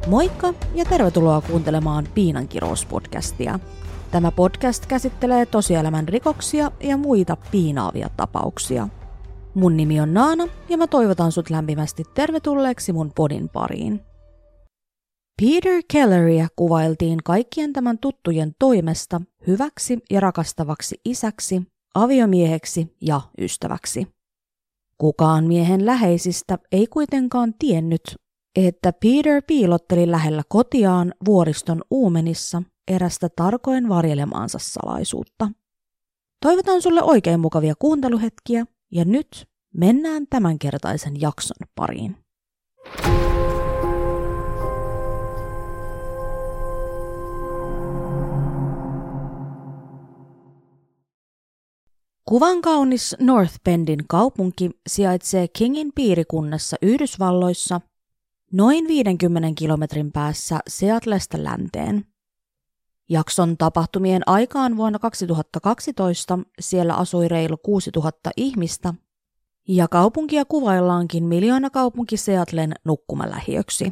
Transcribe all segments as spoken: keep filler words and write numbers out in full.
Moikka ja tervetuloa kuuntelemaan Piinankirous-podcastia. Tämä podcast käsittelee tosielämän rikoksia ja muita piinaavia tapauksia. Mun nimi on Naana ja mä toivotan sut lämpimästi tervetulleeksi mun podin pariin. Peter Kelleria kuvailtiin kaikkien tämän tuttujen toimesta hyväksi ja rakastavaksi isäksi, aviomieheksi ja ystäväksi. Kukaan miehen läheisistä ei kuitenkaan tiennyt, että Peter piilotteli lähellä kotiaan vuoriston uumenissa erästä tarkoin varjelemaansa salaisuutta. Toivotan sulle oikein mukavia kuunteluhetkiä ja nyt mennään tämänkertaisen jakson pariin. Kuvan kaunis North Bendin kaupunki sijaitsee Kingin piirikunnassa Yhdysvalloissa noin viidenkymmenen kilometrin päässä Seattlesta länteen. Jakson tapahtumien aikaan vuonna kaksituhattakaksitoista siellä asui reilu kuusituhatta ihmistä ja kaupunkia kuvaillaankin miljoonakaupunki Seattlen nukkumalähiöksi.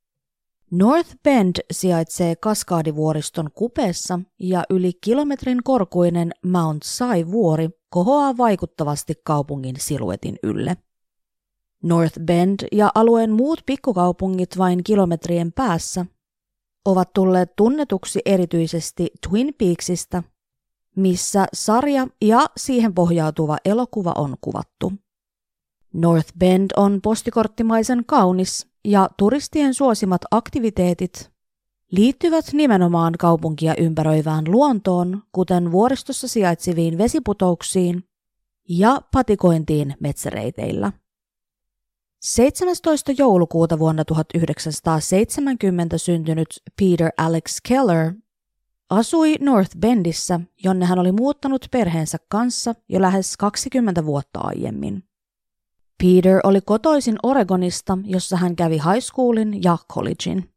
North Bend sijaitsee Kaskaadivuoriston kupeessa ja yli kilometrin korkuinen Mount Si-vuori kohoaa vaikuttavasti kaupungin siluetin ylle. North Bend ja alueen muut pikkukaupungit vain kilometrien päässä ovat tulleet tunnetuksi erityisesti Twin Peaksista, missä sarja ja siihen pohjautuva elokuva on kuvattu. North Bend on postikorttimaisen kaunis ja turistien suosimat aktiviteetit liittyvät nimenomaan kaupunkia ympäröivään luontoon, kuten vuoristossa sijaitseviin vesiputouksiin ja patikointiin metsäreiteillä. seitsemästoista joulukuuta vuonna tuhatyhdeksänsataaseitsemänkymmentä syntynyt Peter Alex Keller asui North Bendissä, jonne hän oli muuttanut perheensä kanssa jo lähes kaksikymmentä vuotta aiemmin. Peter oli kotoisin Oregonista, jossa hän kävi high schoolin ja collegein.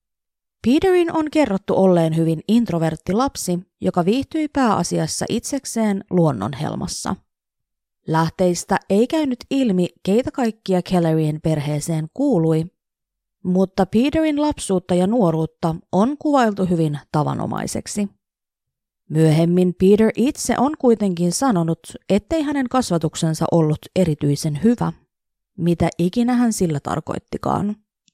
Peterin on kerrottu olleen hyvin introvertti lapsi, joka viihtyi pääasiassa itsekseen luonnonhelmassa. Lähteistä ei käynyt ilmi, keitä kaikkia Kellerien perheeseen kuului, mutta Peterin lapsuutta ja nuoruutta on kuvailtu hyvin tavanomaiseksi. Myöhemmin Peter itse on kuitenkin sanonut, ettei hänen kasvatuksensa ollut erityisen hyvä, mitä ikinä hän sillä tarkoittikaan.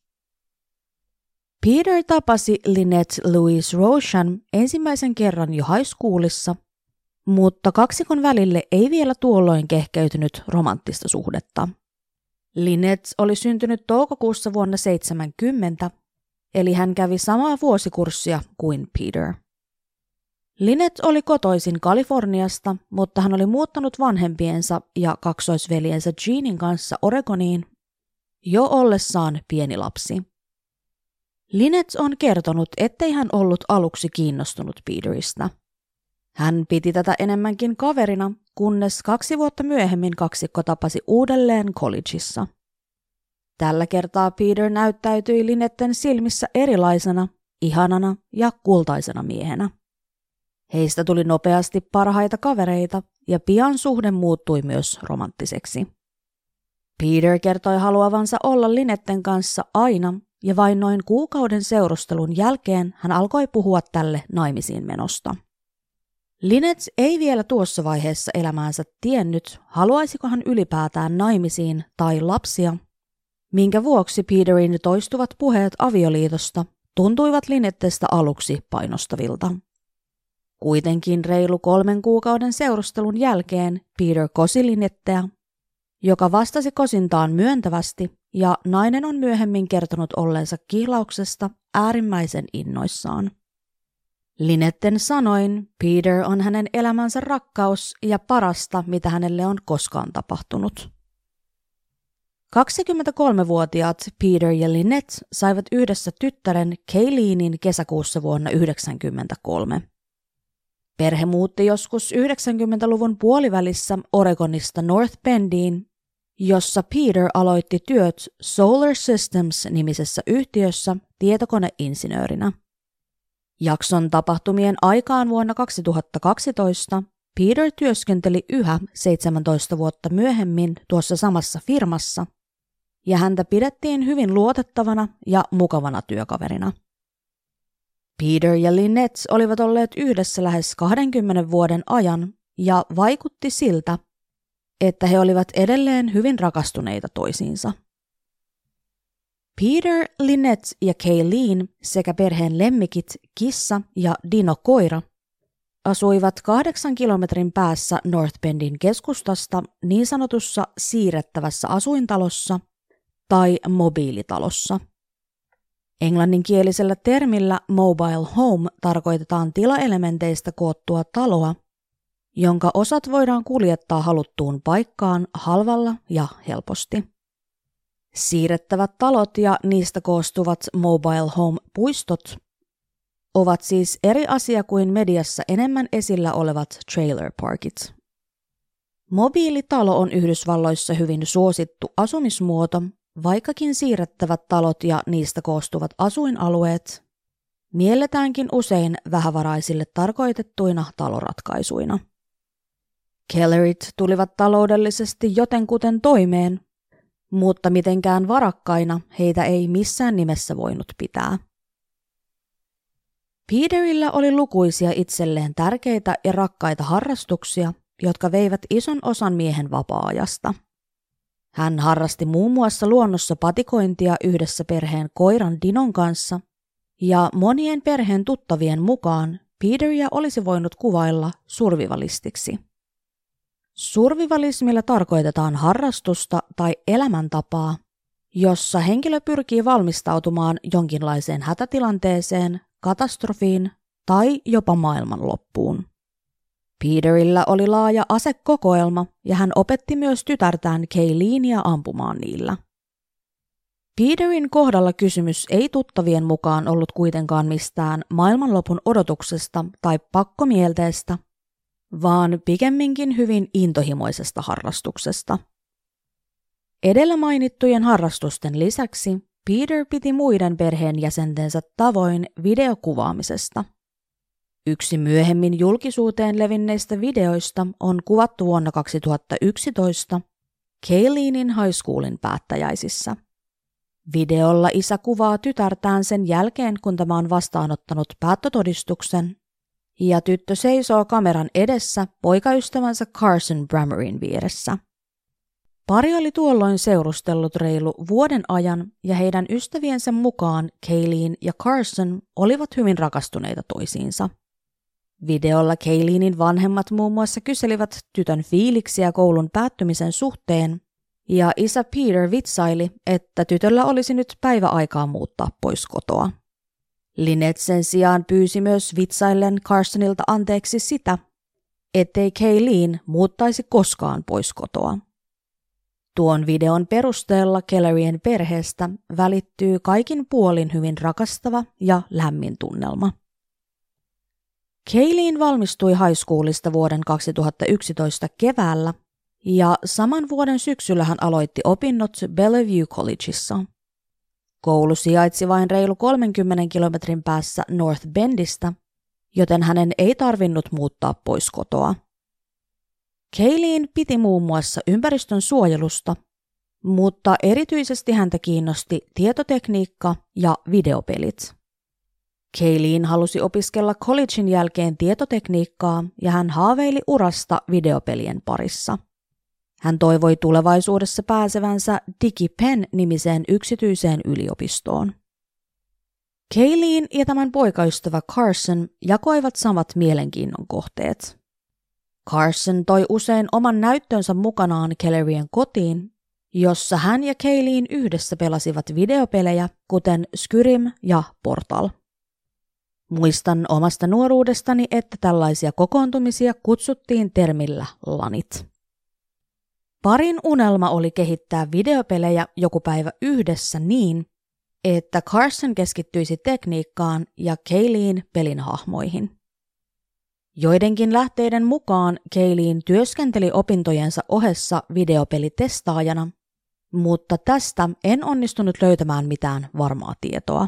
Peter tapasi Lynette Louise Roshan ensimmäisen kerran jo high schoolissa, mutta kaksikon välille ei vielä tuolloin kehkeytynyt romanttista suhdetta. Lynette oli syntynyt toukokuussa vuonna seitsemänkymmentä, eli hän kävi samaa vuosikurssia kuin Peter. Lynette oli kotoisin Kaliforniasta, mutta hän oli muuttanut vanhempiensa ja kaksoisveljensä Jeanin kanssa Oregoniin jo ollessaan pieni lapsi. Lynette on kertonut, ettei hän ollut aluksi kiinnostunut Peteristä. Hän piti tätä enemmänkin kaverina, kunnes kaksi vuotta myöhemmin kaksikko tapasi uudelleen collegeissa. Tällä kertaa Peter näyttäytyi Lynetten silmissä erilaisena, ihanana ja kultaisena miehenä. Heistä tuli nopeasti parhaita kavereita ja pian suhde muuttui myös romanttiseksi. Peter kertoi haluavansa olla Lynetten kanssa aina ja vain noin kuukauden seurustelun jälkeen hän alkoi puhua tälle naimisiin menosta. Lynette ei vielä tuossa vaiheessa elämäänsä tiennyt, haluaisiko hän ylipäätään naimisiin tai lapsia, minkä vuoksi Peterin toistuvat puheet avioliitosta tuntuivat Lynettestä aluksi painostavilta. Kuitenkin reilu kolmen kuukauden seurustelun jälkeen Peter kosi Lynetteä, joka vastasi kosintaan myöntävästi, ja nainen on myöhemmin kertonut olleensa kihlauksesta äärimmäisen innoissaan. Lynetten sanoin, Peter on hänen elämänsä rakkaus ja parasta, mitä hänelle on koskaan tapahtunut. kaksikymmentäkolmevuotiaat Peter ja Lynette saivat yhdessä tyttären Kayleenin kesäkuussa vuonna yhdeksänkymmentäkolme. Perhe muutti joskus yhdeksänkymmentäluvun puolivälissä Oregonista North Bendiin, jossa Peter aloitti työt Solar Systems-nimisessä yhtiössä tietokoneinsinöörinä. Jakson tapahtumien aikaan vuonna kaksituhattakaksitoista Peter työskenteli yhä seitsemäntoista vuotta myöhemmin tuossa samassa firmassa ja häntä pidettiin hyvin luotettavana ja mukavana työkaverina. Peter ja Lynette olivat olleet yhdessä lähes kahdenkymmenen vuoden ajan ja vaikutti siltä, että he olivat edelleen hyvin rakastuneita toisiinsa. Peter, Lynette ja Kayleen sekä perheen lemmikit kissa ja Dino koira asuivat kahdeksan kilometrin päässä North Bendin keskustasta niin sanotussa siirrettävässä asuintalossa tai mobiilitalossa. Englanninkielisellä termillä mobile home tarkoitetaan tilaelementeistä koottua taloa, jonka osat voidaan kuljettaa haluttuun paikkaan halvalla ja helposti. Siirrettävät talot ja niistä koostuvat mobile home-puistot ovat siis eri asia kuin mediassa enemmän esillä olevat trailer parkit. Mobiilitalo on Yhdysvalloissa hyvin suosittu asumismuoto, vaikkakin siirrettävät talot ja niistä koostuvat asuinalueet mielletäänkin usein vähävaraisille tarkoitettuina taloratkaisuina. Kellerit tulivat taloudellisesti jotenkuten toimeen, mutta mitenkään varakkaina heitä ei missään nimessä voinut pitää. Peterillä oli lukuisia itselleen tärkeitä ja rakkaita harrastuksia, jotka veivät ison osan miehen vapaa-ajasta. Hän harrasti muun muassa luonnossa patikointia yhdessä perheen koiran Dinon kanssa, ja monien perheen tuttavien mukaan Peteria olisi voinut kuvailla survivalistiksi. Survivalismilla tarkoitetaan harrastusta tai elämäntapaa, jossa henkilö pyrkii valmistautumaan jonkinlaiseen hätätilanteeseen, katastrofiin tai jopa maailmanloppuun. Peterillä oli laaja asekokoelma ja hän opetti myös tytärtään Kayleenia ampumaan niillä. Peterin kohdalla kysymys ei tuttavien mukaan ollut kuitenkaan mistään maailmanlopun odotuksesta tai pakkomielteestä, vaan pikemminkin hyvin intohimoisesta harrastuksesta. Edellä mainittujen harrastusten lisäksi Peter piti muiden perheenjäsentensä tavoin videokuvaamisesta. Yksi myöhemmin julkisuuteen levinneistä videoista on kuvattu vuonna kaksituhattayksitoista Kayleenin high schoolin päättäjäisissä. Videolla isä kuvaa tytärtään sen jälkeen, kun tämä on vastaanottanut päättötodistuksen, ja tyttö seisoo kameran edessä poikaystävänsä Carson Bramerin vieressä. Pari oli tuolloin seurustellut reilu vuoden ajan ja heidän ystäviensä mukaan Kayleen ja Carson olivat hyvin rakastuneita toisiinsa. Videolla Kayleenin vanhemmat muun muassa kyselivät tytön fiiliksiä koulun päättymisen suhteen, ja isä Peter vitsaili, että tytöllä olisi nyt päiväaikaa muuttaa pois kotoa. Lynette sen sijaan pyysi myös vitsaillen Carsonilta anteeksi sitä, ettei Kayleen muuttaisi koskaan pois kotoa. Tuon videon perusteella Kellerien perheestä välittyy kaikin puolin hyvin rakastava ja lämmin tunnelma. Kayleen valmistui high schoolista vuoden kaksituhattayksitoista keväällä ja saman vuoden syksyllä hän aloitti opinnot Bellevue Collegeissa. Koulu sijaitsi vain reilu kolmenkymmenen kilometrin päässä North Bendistä, joten hänen ei tarvinnut muuttaa pois kotoa. Kayleen piti muun muassa ympäristön suojelusta, mutta erityisesti häntä kiinnosti tietotekniikka ja videopelit. Kayleen halusi opiskella collegein jälkeen tietotekniikkaa ja hän haaveili urasta videopelien parissa. Hän toivoi tulevaisuudessa pääsevänsä DigiPen-nimiseen yksityiseen yliopistoon. Kayleen ja tämän poikaystävä Carson jakoivat samat mielenkiinnon kohteet. Carson toi usein oman näyttönsä mukanaan Kellerien kotiin, jossa hän ja Kayleen yhdessä pelasivat videopelejä, kuten Skyrim ja Portal. Muistan omasta nuoruudestani, että tällaisia kokoontumisia kutsuttiin termillä lanit. Parin unelma oli kehittää videopelejä joku päivä yhdessä niin, että Carson keskittyisi tekniikkaan ja Kayleen pelin hahmoihin. Joidenkin lähteiden mukaan Kayleen työskenteli opintojensa ohessa videopelitestaajana, mutta tästä en onnistunut löytämään mitään varmaa tietoa.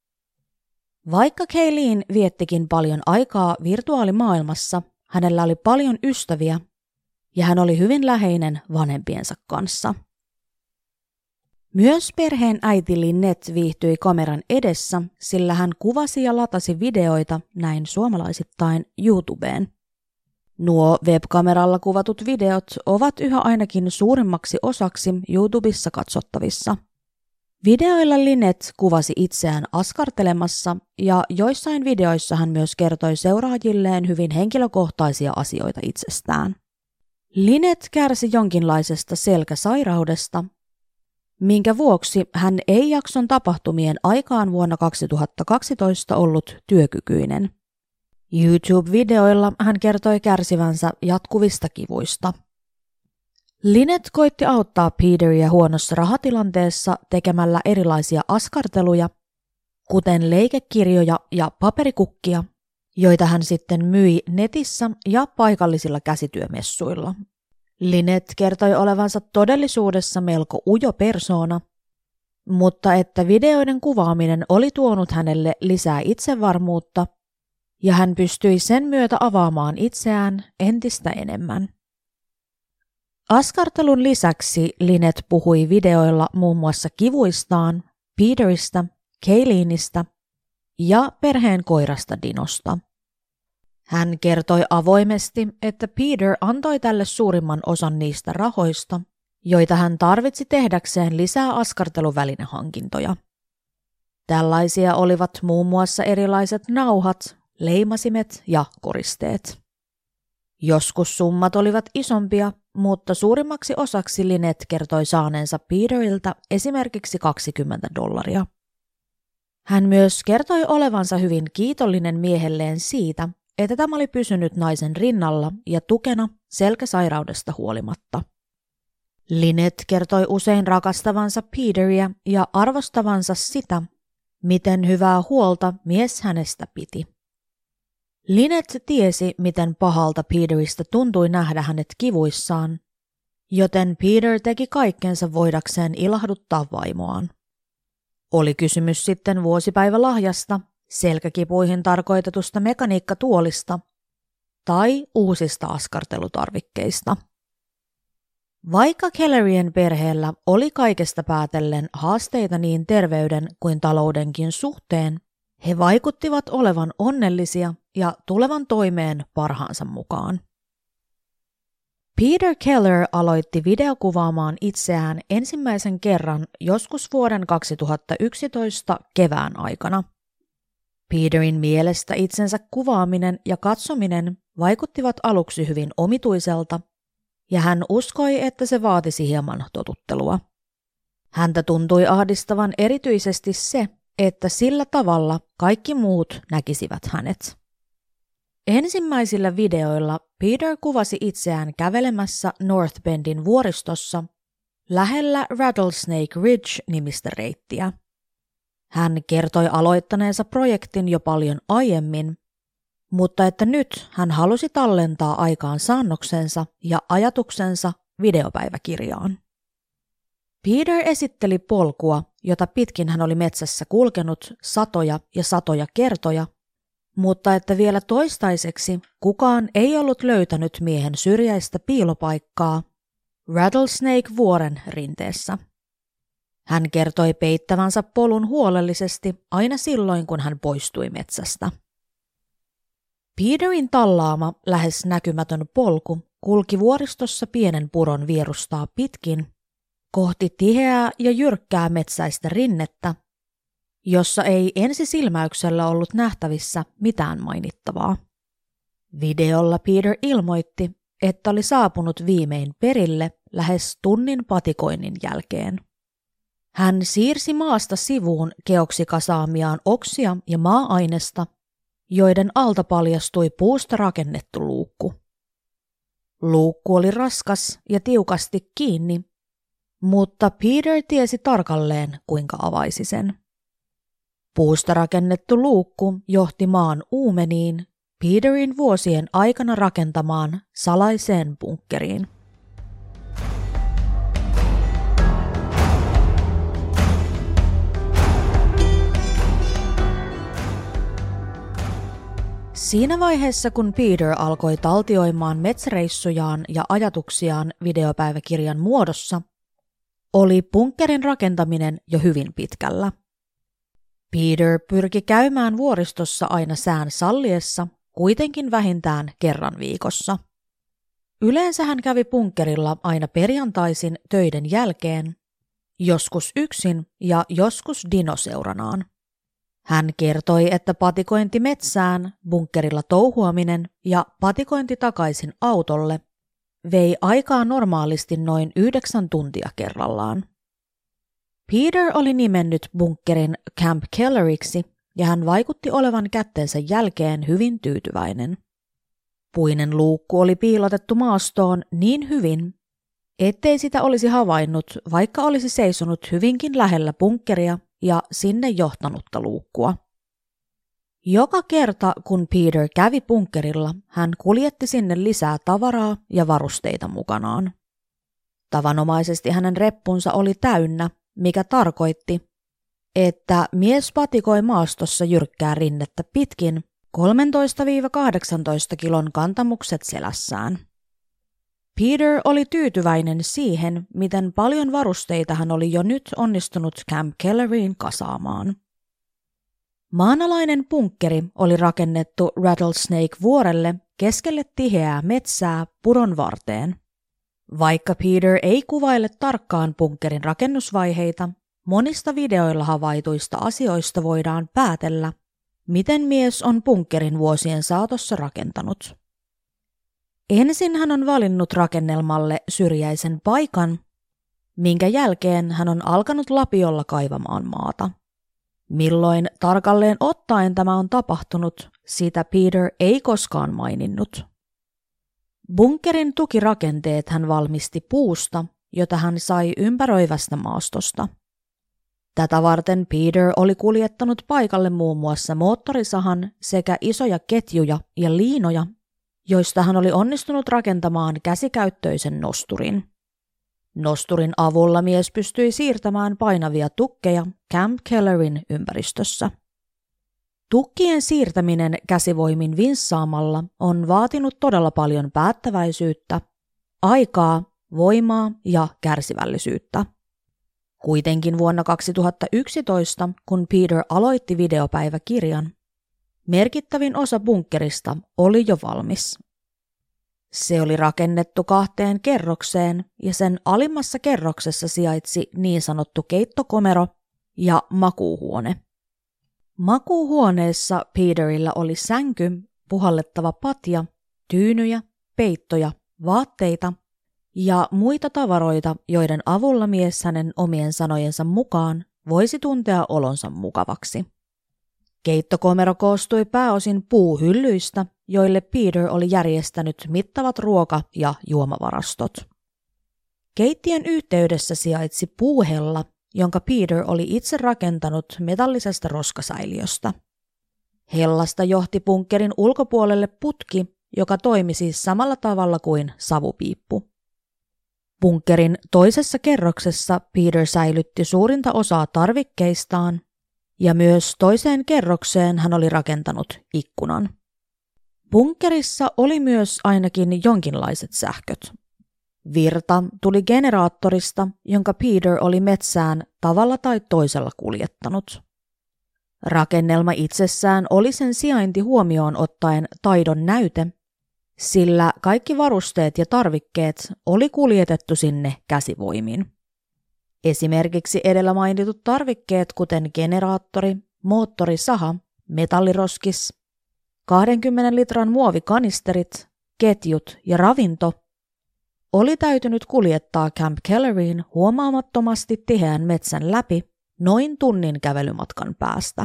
Vaikka Kayleen viettikin paljon aikaa virtuaalimaailmassa, hänellä oli paljon ystäviä ja hän oli hyvin läheinen vanhempiensa kanssa. Myös perheen äiti Lynette viihtyi kameran edessä, sillä hän kuvasi ja latasi videoita näin suomalaisittain YouTubeen. Nuo webkameralla kuvatut videot ovat yhä ainakin suurimmaksi osaksi YouTubessa katsottavissa. Videoilla Lynette kuvasi itseään askartelemassa ja joissain videoissa hän myös kertoi seuraajilleen hyvin henkilökohtaisia asioita itsestään. Lynette kärsi jonkinlaisesta selkäsairaudesta, minkä vuoksi hän ei jakson tapahtumien aikaan vuonna kaksituhattakaksitoista ollut työkykyinen. YouTube-videoilla hän kertoi kärsivänsä jatkuvista kivuista. Lynette koitti auttaa Peteria huonossa rahatilanteessa tekemällä erilaisia askarteluja, kuten leikekirjoja ja paperikukkia, joita hän sitten myi netissä ja paikallisilla käsityömessuilla. Lynette kertoi olevansa todellisuudessa melko ujo persoona, mutta että videoiden kuvaaminen oli tuonut hänelle lisää itsevarmuutta ja hän pystyi sen myötä avaamaan itseään entistä enemmän. Askartelun lisäksi Lynette puhui videoilla muun muassa kivuistaan, Peteristä, Kayleenista ja perheen koirasta Dinosta. Hän kertoi avoimesti, että Peter antoi tälle suurimman osan niistä rahoista, joita hän tarvitsi tehdäkseen lisää askarteluvälinehankintoja. Tällaisia olivat muun muassa erilaiset nauhat, leimasimet ja koristeet. Joskus summat olivat isompia, mutta suurimmaksi osaksi Lynette kertoi saaneensa Peteriltä esimerkiksi kaksikymmentä dollaria. Hän myös kertoi olevansa hyvin kiitollinen miehelleen siitä, että tämä oli pysynyt naisen rinnalla ja tukena selkäsairaudesta huolimatta. Lynette kertoi usein rakastavansa Peteria ja arvostavansa sitä, miten hyvää huolta mies hänestä piti. Lynette tiesi, miten pahalta Peteristä tuntui nähdä hänet kivuissaan, joten Peter teki kaikkensa voidakseen ilahduttaa vaimoaan. Oli kysymys sitten vuosipäivälahjasta, selkäkipuihin tarkoitetusta mekaniikkatuolista tai uusista askartelutarvikkeista. Vaikka Kellerien perheellä oli kaikesta päätellen haasteita niin terveyden kuin taloudenkin suhteen, he vaikuttivat olevan onnellisia ja tulevan toimeen parhaansa mukaan. Peter Keller aloitti videokuvaamaan itseään ensimmäisen kerran joskus vuoden kaksituhattayksitoista kevään aikana. Peterin mielestä itsensä kuvaaminen ja katsominen vaikuttivat aluksi hyvin omituiselta, ja hän uskoi, että se vaatisi hieman totuttelua. Häntä tuntui ahdistavan erityisesti se, että sillä tavalla kaikki muut näkisivät hänet. Ensimmäisillä videoilla Peter kuvasi itseään kävelemässä North Bendin vuoristossa lähellä Rattlesnake Ridge-nimistä reittiä. Hän kertoi aloittaneensa projektin jo paljon aiemmin, mutta että nyt hän halusi tallentaa aikaan saannoksensa ja ajatuksensa videopäiväkirjaan. Peter esitteli polkua, jota pitkin hän oli metsässä kulkenut satoja ja satoja kertoja, mutta että vielä toistaiseksi kukaan ei ollut löytänyt miehen syrjäistä piilopaikkaa Rattlesnake-vuoren rinteessä. Hän kertoi peittävänsä polun huolellisesti aina silloin, kun hän poistui metsästä. Peterin tallaama lähes näkymätön polku kulki vuoristossa pienen puron vierustaa pitkin kohti tiheää ja jyrkkää metsäistä rinnettä, jossa ei ensisilmäyksellä ollut nähtävissä mitään mainittavaa. Videolla Peter ilmoitti, että oli saapunut viimein perille lähes tunnin patikoinnin jälkeen. Hän siirsi maasta sivuun keoksi kasaamiaan oksia ja maa-ainesta, joiden alta paljastui puusta rakennettu luukku. Luukku oli raskas ja tiukasti kiinni, mutta Peter tiesi tarkalleen, kuinka avaisi sen. Puusta rakennettu luukku johti maan uumeniin Peterin vuosien aikana rakentamaan salaiseen bunkkeriin. Siinä vaiheessa, kun Peter alkoi taltioimaan metsäreissujaan ja ajatuksiaan videopäiväkirjan muodossa, oli bunkkerin rakentaminen jo hyvin pitkällä. Peter pyrki käymään vuoristossa aina sään salliessa, kuitenkin vähintään kerran viikossa. Yleensä hän kävi bunkkerilla aina perjantaisin töiden jälkeen, joskus yksin ja joskus dinoseuranaan. Hän kertoi, että patikointi metsään, bunkkerilla touhuaminen ja patikointi takaisin autolle vei aikaa normaalisti noin yhdeksän tuntia kerrallaan. Peter oli nimennyt bunkkerin Camp Kelleriksi ja hän vaikutti olevan kättensä jälkeen hyvin tyytyväinen. Puinen luukku oli piilotettu maastoon niin hyvin, ettei sitä olisi havainnut, vaikka olisi seisonut hyvinkin lähellä bunkkeria ja sinne johtanutta luukkua. Joka kerta, kun Peter kävi bunkkerilla, hän kuljetti sinne lisää tavaraa ja varusteita mukanaan. Tavanomaisesti hänen reppunsa oli täynnä, mikä tarkoitti, että mies patikoi maastossa jyrkkää rinnettä pitkin kolmetoista kahdeksantoista kilon kantamukset selässään. Peter oli tyytyväinen siihen, miten paljon varusteita hän oli jo nyt onnistunut Camp Kelleriin kasaamaan. Maanalainen bunkkeri oli rakennettu Rattlesnake-vuorelle keskelle tiheää metsää puron varteen. Vaikka Peter ei kuvaile tarkkaan bunkkerin rakennusvaiheita, monista videoilla havaituista asioista voidaan päätellä, miten mies on bunkkerin vuosien saatossa rakentanut. Ensin hän on valinnut rakennelmalle syrjäisen paikan, minkä jälkeen hän on alkanut lapiolla kaivamaan maata. Milloin tarkalleen ottaen tämä on tapahtunut, sitä Peter ei koskaan maininnut. Bunkerin tukirakenteet hän valmisti puusta, jota hän sai ympäröivästä maastosta. Tätä varten Peter oli kuljettanut paikalle muun muassa moottorisahan sekä isoja ketjuja ja liinoja, joista hän oli onnistunut rakentamaan käsikäyttöisen nosturin. Nosturin avulla mies pystyi siirtämään painavia tukkeja Camp Kellerin ympäristössä. Tukkien siirtäminen käsivoimin vinssaamalla on vaatinut todella paljon päättäväisyyttä, aikaa, voimaa ja kärsivällisyyttä. Kuitenkin vuonna kaksituhattayksitoista, kun Peter aloitti videopäiväkirjan, merkittävin osa bunkkerista oli jo valmis. Se oli rakennettu kahteen kerrokseen ja sen alimmassa kerroksessa sijaitsi niin sanottu keittokomero ja makuuhuone. Makuuhuoneessa Peterillä oli sänky, puhallettava patja, tyynyjä, peittoja, vaatteita ja muita tavaroita, joiden avulla mies hänen omien sanojensa mukaan voisi tuntea olonsa mukavaksi. Keittokomero koostui pääosin puuhyllyistä, joille Peter oli järjestänyt mittavat ruoka- ja juomavarastot. Keittiön yhteydessä sijaitsi puuhella, jonka Peter oli itse rakentanut metallisesta roskasäiliöstä. Hellasta johti bunkkerin ulkopuolelle putki, joka toimi siis samalla tavalla kuin savupiippu. Bunkkerin toisessa kerroksessa Peter säilytti suurinta osaa tarvikkeistaan, ja myös toiseen kerrokseen hän oli rakentanut ikkunan. Bunkkerissa oli myös ainakin jonkinlaiset sähköt. Virta tuli generaattorista, jonka Peter oli metsään tavalla tai toisella kuljettanut. Rakennelma itsessään oli sen sijainti huomioon ottaen taidon näyte, sillä kaikki varusteet ja tarvikkeet oli kuljetettu sinne käsivoimin. Esimerkiksi edellä mainitut tarvikkeet, kuten generaattori, moottorisaha, metalliroskis, kahdenkymmenen litran muovikanisterit, ketjut ja ravinto, oli täytynyt kuljettaa Camp Kelleriin huomaamattomasti tiheän metsän läpi noin tunnin kävelymatkan päästä.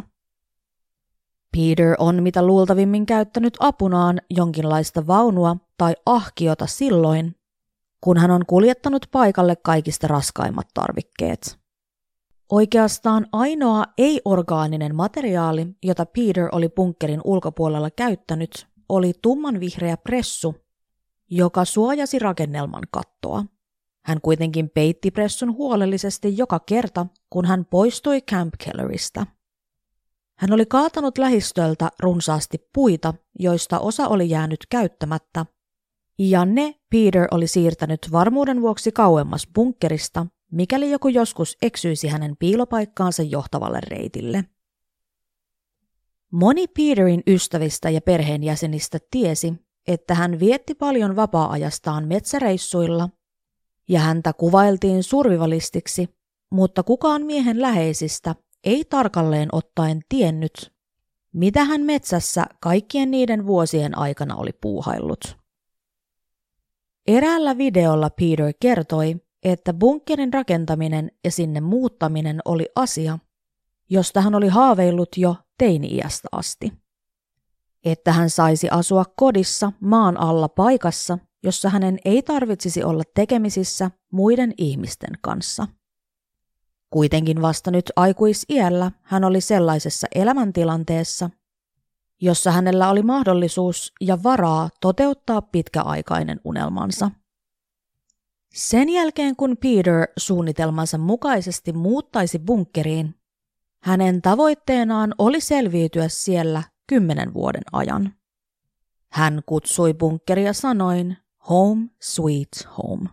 Peter on mitä luultavimmin käyttänyt apunaan jonkinlaista vaunua tai ahkiota silloin, kun hän on kuljettanut paikalle kaikista raskaimmat tarvikkeet. Oikeastaan ainoa ei-orgaaninen materiaali, jota Peter oli bunkkerin ulkopuolella käyttänyt, oli tummanvihreä pressu, joka suojasi rakennelman kattoa. Hän kuitenkin peitti pressun huolellisesti joka kerta, kun hän poistui Camp Kelleristä. Hän oli kaatanut lähistöltä runsaasti puita, joista osa oli jäänyt käyttämättä, ja ne Peter oli siirtänyt varmuuden vuoksi kauemmas bunkkerista, mikäli joku joskus eksyisi hänen piilopaikkaansa johtavalle reitille. Moni Peterin ystävistä ja perheenjäsenistä tiesi, että hän vietti paljon vapaa-ajastaan metsäreissuilla, ja häntä kuvailtiin survivalistiksi, mutta kukaan miehen läheisistä ei tarkalleen ottaen tiennyt, mitä hän metsässä kaikkien niiden vuosien aikana oli puuhaillut. Eräällä videolla Peter kertoi, että bunkkerin rakentaminen ja sinne muuttaminen oli asia, josta hän oli haaveillut jo teini-iästä asti. Että hän saisi asua kodissa maan alla paikassa, jossa hänen ei tarvitsisi olla tekemisissä muiden ihmisten kanssa. Kuitenkin vasta nyt aikuisiällä hän oli sellaisessa elämäntilanteessa, jossa hänellä oli mahdollisuus ja varaa toteuttaa pitkäaikainen unelmansa. Sen jälkeen kun Peter suunnitelmansa mukaisesti muuttaisi bunkkeriin, hänen tavoitteenaan oli selviytyä siellä kymmenen vuoden ajan. Hän kutsui bunkkeria sanoin Home Sweet Home.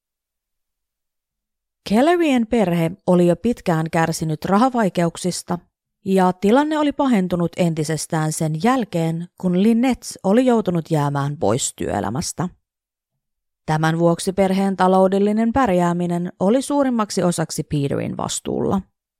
Kellerien perhe oli jo pitkään kärsinyt rahavaikeuksista, ja tilanne oli pahentunut entisestään sen jälkeen, kun Lynette oli joutunut jäämään pois työelämästä. Tämän vuoksi perheen taloudellinen pärjääminen oli suurimmaksi osaksi Peterin vastuulla.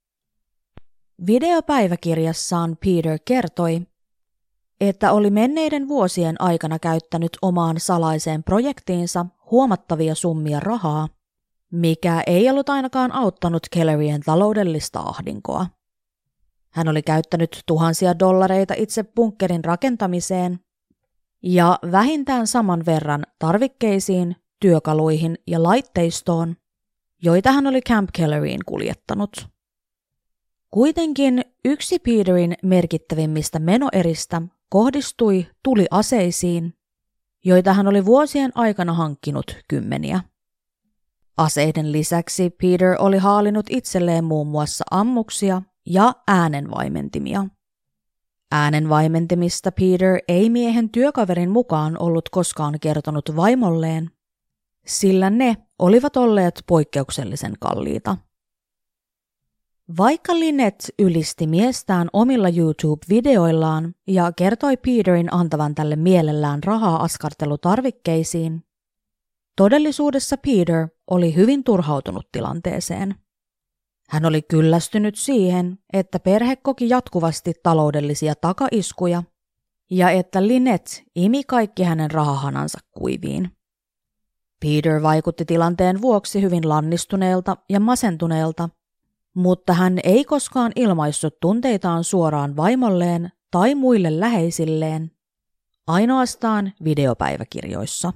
Videopäiväkirjassaan Peter kertoi, että oli menneiden vuosien aikana käyttänyt omaan salaiseen projektiinsa huomattavia summia rahaa, mikä ei ollut ainakaan auttanut Kellerien taloudellista ahdinkoa. Hän oli käyttänyt tuhansia dollareita itse bunkkerin rakentamiseen ja vähintään saman verran tarvikkeisiin, työkaluihin ja laitteistoon, joita hän oli Camp Kelleriin kuljettanut. Kuitenkin yksi Peterin merkittävimmistä menoeristä kohdistui tuliaseisiin, joita hän oli vuosien aikana hankkinut kymmeniä. Aseiden lisäksi Peter oli haalinut itselleen muun muassa ammuksia ja äänenvaimentimia. Äänenvaimentimista Peter ei miehen työkaverin mukaan ollut koskaan kertonut vaimolleen, sillä ne olivat olleet poikkeuksellisen kalliita. Vaikka Lynette ylisti miestään omilla YouTube-videoillaan ja kertoi Peterin antavan tälle mielellään rahaa askartelutarvikkeisiin, todellisuudessa Peter oli hyvin turhautunut tilanteeseen. Hän oli kyllästynyt siihen, että perhe koki jatkuvasti taloudellisia takaiskuja ja että Lynette imi kaikki hänen rahahanansa kuiviin. Peter vaikutti tilanteen vuoksi hyvin lannistuneelta ja masentuneelta, mutta hän ei koskaan ilmaissut tunteitaan suoraan vaimolleen tai muille läheisilleen, ainoastaan videopäiväkirjoissa.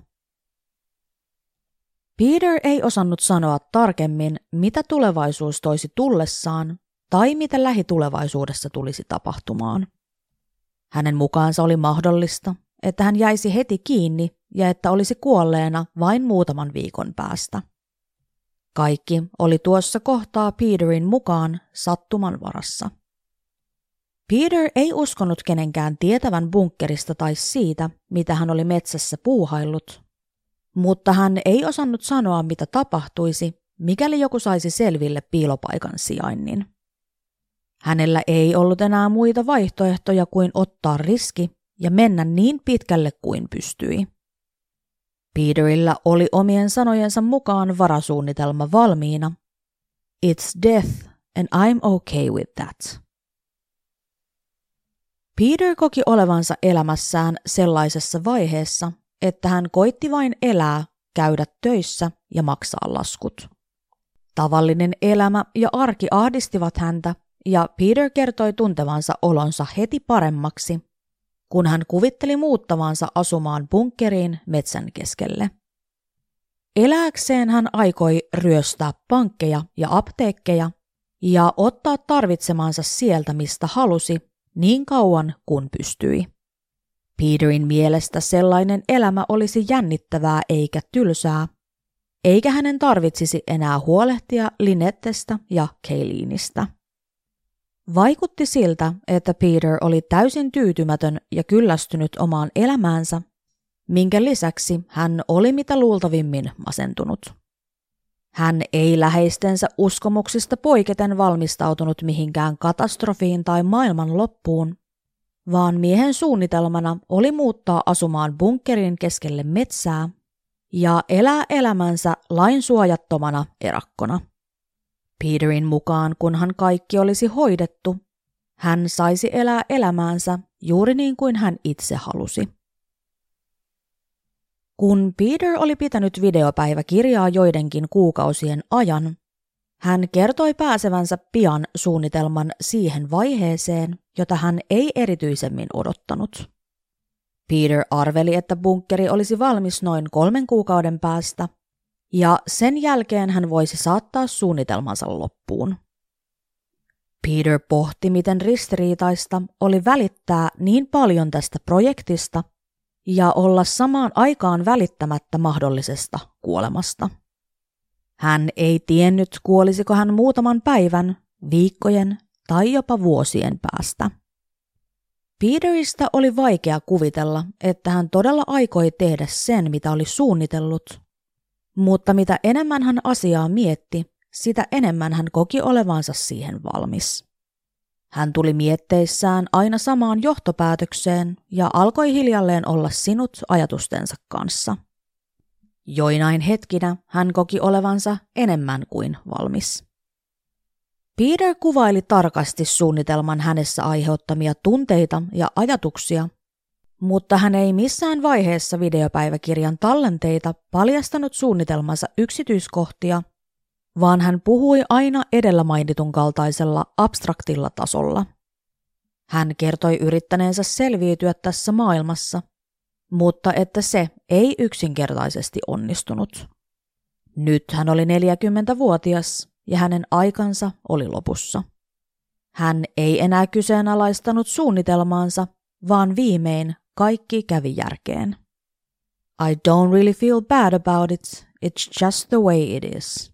Peter ei osannut sanoa tarkemmin, mitä tulevaisuus toisi tullessaan tai mitä lähitulevaisuudessa tulisi tapahtumaan. Hänen mukaansa oli mahdollista, että hän jäisi heti kiinni ja että olisi kuolleena vain muutaman viikon päästä. Kaikki oli tuossa kohtaa Peterin mukaan sattuman varassa. Peter ei uskonut kenenkään tietävän bunkkerista tai siitä, mitä hän oli metsässä puuhaillut, mutta hän ei osannut sanoa, mitä tapahtuisi, mikäli joku saisi selville piilopaikan sijainnin. Hänellä ei ollut enää muita vaihtoehtoja kuin ottaa riski ja mennä niin pitkälle kuin pystyi. Peterillä oli omien sanojensa mukaan varasuunnitelma valmiina. It's death and I'm okay with that. Peter koki olevansa elämässään sellaisessa vaiheessa, että hän koitti vain elää, käydä töissä ja maksaa laskut. Tavallinen elämä ja arki ahdistivat häntä ja Peter kertoi tuntevansa olonsa heti paremmaksi, kun hän kuvitteli muuttavansa asumaan bunkkeriin metsän keskelle. Elääkseen hän aikoi ryöstää pankkeja ja apteekkeja ja ottaa tarvitsemansa sieltä, mistä halusi, niin kauan kuin pystyi. Peterin mielestä sellainen elämä olisi jännittävää eikä tylsää, eikä hänen tarvitsisi enää huolehtia Lynettestä ja Kayleenistä. Vaikutti siltä, että Peter oli täysin tyytymätön ja kyllästynyt omaan elämäänsä, minkä lisäksi hän oli mitä luultavimmin masentunut. Hän ei läheistensä uskomuksista poiketen valmistautunut mihinkään katastrofiin tai maailman loppuun, vaan miehen suunnitelmana oli muuttaa asumaan bunkkerin keskelle metsää ja elää elämänsä lain suojattomana erakkona. Peterin mukaan, kunhan kaikki olisi hoidettu, hän saisi elää elämäänsä juuri niin kuin hän itse halusi. Kun Peter oli pitänyt videopäiväkirjaa joidenkin kuukausien ajan, hän kertoi pääsevänsä pian suunnitelman siihen vaiheeseen, jota hän ei erityisemmin odottanut. Peter arveli, että bunkkeri olisi valmis noin kolmen kuukauden päästä, ja sen jälkeen hän voisi saattaa suunnitelmansa loppuun. Peter pohti, miten ristiriitaista oli välittää niin paljon tästä projektista ja olla samaan aikaan välittämättä mahdollisesta kuolemasta. Hän ei tiennyt, kuolisiko hän muutaman päivän, viikkojen tai jopa vuosien päästä. Peteristä oli vaikea kuvitella, että hän todella aikoi tehdä sen, mitä oli suunnitellut, mutta mitä enemmän hän asiaa mietti, sitä enemmän hän koki olevansa siihen valmis. Hän tuli mietteissään aina samaan johtopäätökseen ja alkoi hiljalleen olla sinut ajatustensa kanssa. Joinain hetkinä hän koki olevansa enemmän kuin valmis. Peter kuvaili tarkasti suunnitelman hänessä aiheuttamia tunteita ja ajatuksia, mutta hän ei missään vaiheessa videopäiväkirjan tallenteita paljastanut suunnitelmansa yksityiskohtia, vaan hän puhui aina edellä mainitun kaltaisella abstraktilla tasolla. Hän kertoi yrittäneensä selviytyä tässä maailmassa, mutta että se ei yksinkertaisesti onnistunut. Nyt hän oli neljäkymmentävuotias ja hänen aikansa oli lopussa. Hän ei enää kyseenalaistanut suunnitelmaansa, vaan viimein kaikki kävi järkeen. I don't really feel bad about it, it's just the way it is.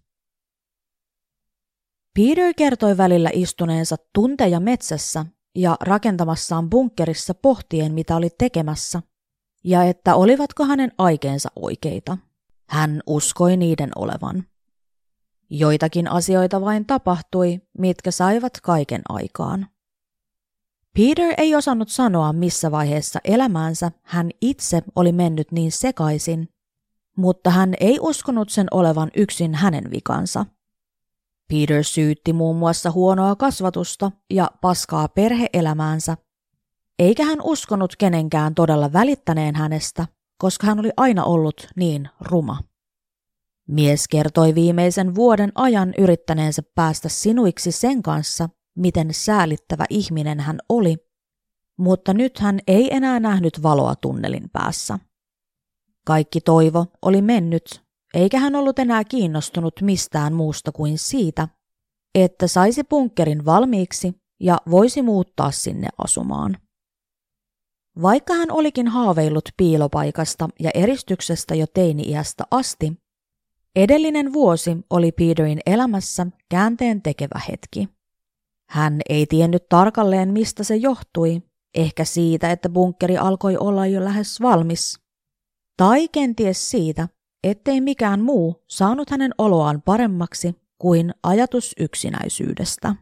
Peter kertoi välillä istuneensa tunteja metsässä ja rakentamassaan bunkkerissa pohtien, mitä oli tekemässä, ja että olivatko hänen aikeensa oikeita. Hän uskoi niiden olevan. Joitakin asioita vain tapahtui, mitkä saivat kaiken aikaan. Peter ei osannut sanoa, missä vaiheessa elämäänsä hän itse oli mennyt niin sekaisin, mutta hän ei uskonut sen olevan yksin hänen vikansa. Peter syytti muun muassa huonoa kasvatusta ja paskaa perhe-elämäänsä, eikä hän uskonut kenenkään todella välittäneen hänestä, koska hän oli aina ollut niin ruma. Mies kertoi viimeisen vuoden ajan yrittäneensä päästä sinuiksi sen kanssa, miten säälittävä ihminen hän oli, mutta nyt hän ei enää nähnyt valoa tunnelin päässä. Kaikki toivo oli mennyt, eikä hän ollut enää kiinnostunut mistään muusta kuin siitä, että saisi bunkkerin valmiiksi ja voisi muuttaa sinne asumaan. Vaikka hän olikin haaveillut piilopaikasta ja eristyksestä jo teini-iästä asti, edellinen vuosi oli Peterin elämässä käänteen tekevä hetki. Hän ei tiennyt tarkalleen, mistä se johtui, ehkä siitä, että bunkkeri alkoi olla jo lähes valmis, tai kenties siitä, ettei mikään muu saanut hänen oloaan paremmaksi kuin ajatus yksinäisyydestä.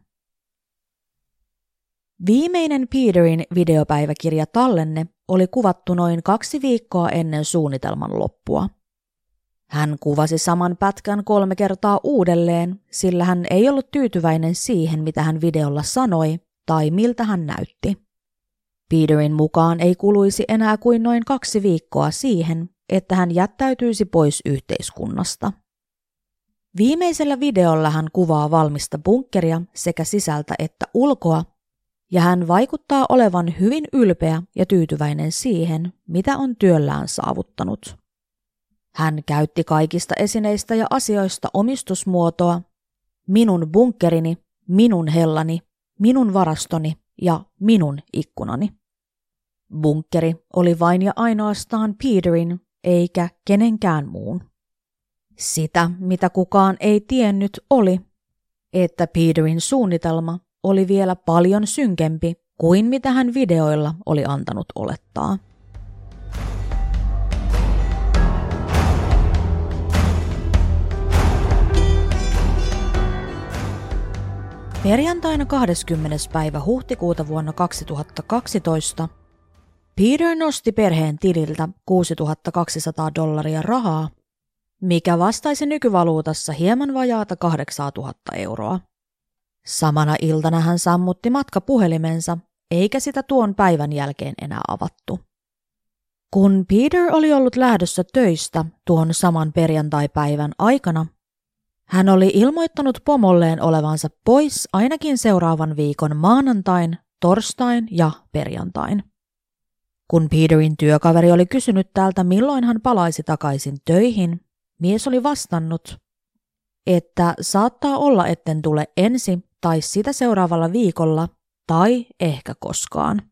Viimeinen Peterin videopäiväkirjatallenne oli kuvattu noin kaksi viikkoa ennen suunnitelman loppua. Hän kuvasi saman pätkän kolme kertaa uudelleen, sillä hän ei ollut tyytyväinen siihen, mitä hän videolla sanoi tai miltä hän näytti. Peterin mukaan ei kuluisi enää kuin noin kaksi viikkoa siihen, että hän jättäytyisi pois yhteiskunnasta. Viimeisellä videolla hän kuvaa valmista bunkkeria sekä sisältä että ulkoa, ja hän vaikuttaa olevan hyvin ylpeä ja tyytyväinen siihen, mitä on työllään saavuttanut. Hän käytti kaikista esineistä ja asioista omistusmuotoa minun bunkkerini, minun hellani, minun varastoni ja minun ikkunani. Bunkkeri oli vain ja ainoastaan Peterin eikä kenenkään muun. Sitä, mitä kukaan ei tiennyt, oli, että Peterin suunnitelma oli vielä paljon synkempi kuin mitä hän videoilla oli antanut olettaa. Perjantaina kahdeskymmenes päivä huhtikuuta vuonna kaksituhattakaksitoista Peter nosti perheen tililtä kuusituhatta kaksisataa dollaria rahaa, mikä vastaisi nykyvaluutassa hieman vajaata kahdeksantuhatta euroa. Samana iltana hän sammutti matkapuhelimensa, eikä sitä tuon päivän jälkeen enää avattu. Kun Peter oli ollut lähdössä töistä tuon saman perjantaipäivän aikana, hän oli ilmoittanut pomolleen olevansa pois ainakin seuraavan viikon maanantain, torstain ja perjantain. Kun Peterin työkaveri oli kysynyt tältä, milloin hän palaisi takaisin töihin, mies oli vastannut, että saattaa olla, etten tule ensi tai sitä seuraavalla viikolla tai ehkä koskaan.